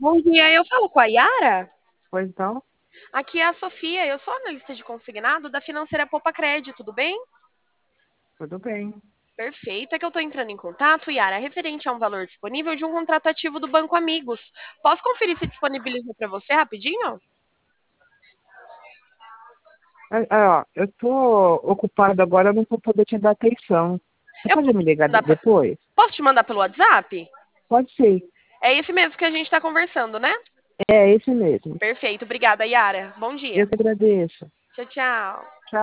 Bom dia, eu falo com a Yara? Pois então, Aqui é a Sofia, eu sou analista de consignado da Financeira Poupa Crédito, tudo bem? tudo bem. Perfeito, é que eu estou entrando em contato, Yara, referente a um valor disponível de um contrato ativo do Banco Amigos. Posso conferir se disponibilizou para você rapidinho? Ó, eu tô ocupado agora, eu não vou poder te dar atenção. Você Eu pode me posso te ligar mandar, depois? posso te mandar pelo WhatsApp? Pode ser. É esse mesmo que a gente está conversando, né? É esse mesmo. Perfeito, obrigada, Yara. Bom Eu dia. que agradeço. Tchau, tchau.